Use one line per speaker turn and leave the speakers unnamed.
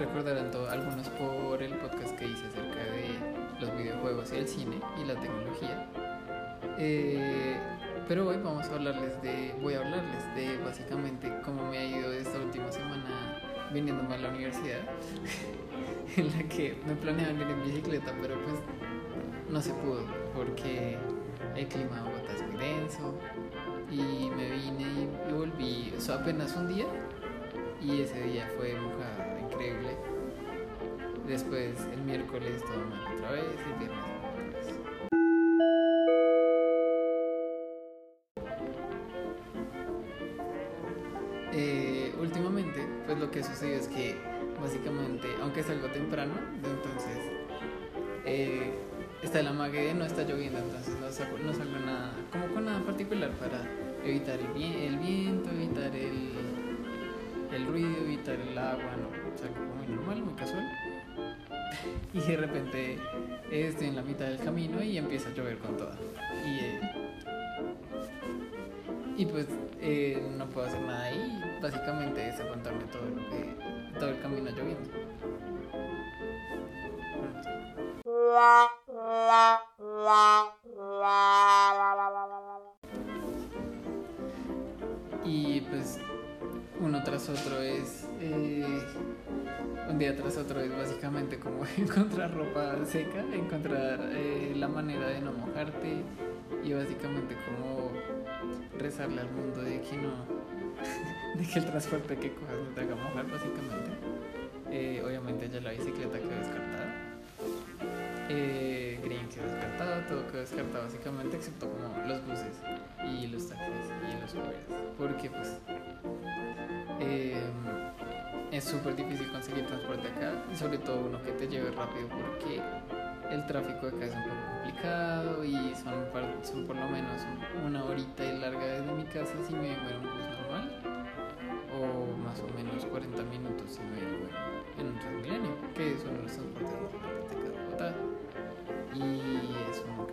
recordarán algunos por el podcast que hice acerca de los videojuegos y el cine y la tecnología. Pero hoy voy a hablarles de básicamente cómo me ha ido esta última semana viniéndome a la universidad, en la que me planeaba venir en bicicleta, pero pues no se pudo porque el clima de Bogotá es muy denso y me vine y volví apenas un día y ese día fue mojada increíble. Después el miércoles todo mal otra vez y el viernes otra vez. Últimamente pues lo que sucedió es que básicamente, aunque es algo temprano, entonces está el amague de no está lloviendo, entonces no salgo nada, como con nada particular para evitar el viento, evitar el ruido, evitar el agua, no, salgo muy normal, muy casual. Y de repente estoy en la mitad del camino y empieza a llover con toda. Y pues no puedo hacer nada ahí, básicamente es aguantarme todo el camino lloviendo. Y pues uno tras otro es un día tras otro es básicamente como encontrar ropa seca, encontrar la manera de no mojarte y básicamente como rezarle al mundo de que no de que el transporte que cojas no te haga mojar básicamente. Obviamente ya la bicicleta quedó descartada, Green quedó descartado, todo quedó descartado básicamente excepto como los buses y los taxis y los Ubers, porque pues es súper difícil conseguir transporte acá, y sobre todo uno que te lleve rápido porque el tráfico acá es un poco complicado y son por lo menos una horita y larga desde mi casa si me vengo en un bus normal, o más o menos 40 minutos si me vengo en un Transmilenio, que son los transportes más rápidos de acá de Bogotá, y es un